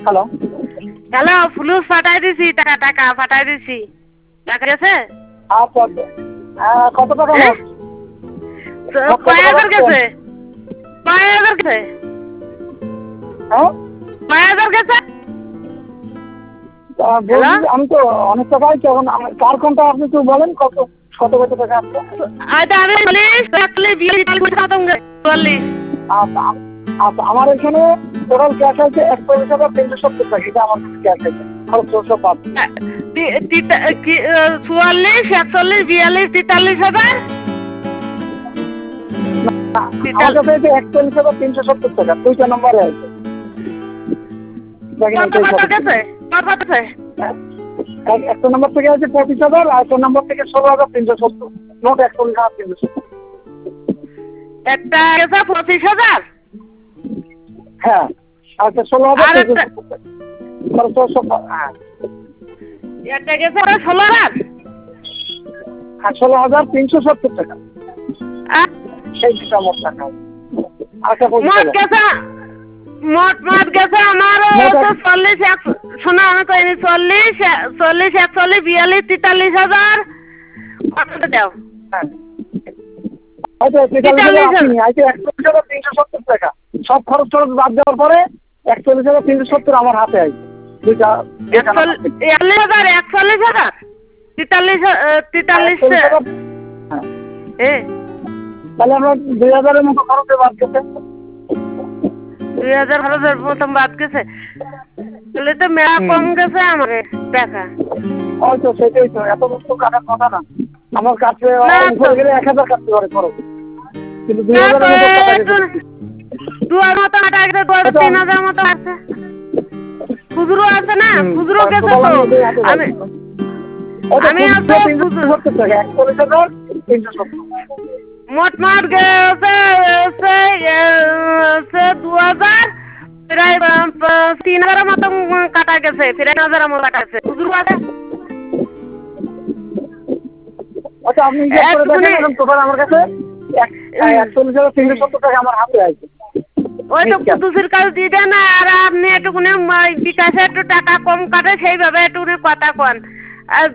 Hello hello, ফুলুস পাঠাই দিছি, টাকা পাঠাই দিছি। টাকা গেছে? আচ্ছা আচ্ছা। কত টাকা মোট? কয় হাজার গেছে? কয় হাজার গেছে? হ্যাঁ কয় হাজার গেছে? হ্যালো, বলছি আমি তো অনেক টাকাই তখন কার কোনটা আপনি একটু বলেন কত কত কত টাকা আসছে? আচ্ছা আমি 40 আচ্ছা আচ্ছা আমার এখানে টোটাল ক্যাশ আছে 41,370 টাকা, এটা আমার কাছে ক্যাশ আছে, খরচ সব বাদ। 44, 46, 42, 43,000। আমার কাছে আছে 41,370 টাকা, দুইটা নম্বরে আছে। দেখেন কত গেছে? কত গেছে? একটা নম্বর থেকে আছে 25,000, আর একটা নম্বর থেকে 16,370, মোট 41,370। একটা গেছে 25,000। হ্যাঁ আচ্ছা 16,370। হ্যাঁ একটা গেছে 16,000। আর 16,370 টাকা, সেই দুটা মোট টাকা। আচ্ছা মোট গেছে, মোট গেছে আমার 40, শোনো আমি কইনি 40, 41, 42, 43,000। কত দাও? আচ্ছা 41,370 টাকা, সব খরচ টরচ বাদ দেওয়ার পরে 41,370 আমার হাতে আছে। দুইটা 41,000, 43,000, 43, হ্যাঁ তাহলে আমরা 2,000-এর মতো খরচে বাদ গেছে। 2,000 খরচের প্রথম বাদ গেছে, তাহলে তো মেলা কম গেছে আমার টাকা। হয়তো সেটাই তো, এত বস্তু কাটার কথা না, আমার কাছে উপরে গেলে 1,000 কাটতে পারে খরচ, কিন্তু 2,000-এর মতো টাকা গেছে। 2,000 মতো টাকা গেছে, 3,000 মতো আছে। খুচরো আছে না, খুচরো গেছে তো। আমি আছে 41,370। মোট গেছে 2,000, প্রায় 3,000 মতো কাটা গেছে, 3,000 মতো কাটা গেছে। খুচরো আছে। আচ্ছা আপনি টোটাল আমার কাছে 41,370 টাকা আমার হাতে আছে। ওই তো কুতুসির কাজ দিয়ে দেন, আর আপনি একটুখানি বিকাশে একটু টাকা কম কাটে, সেইভাবে একটুখানি কথা কন।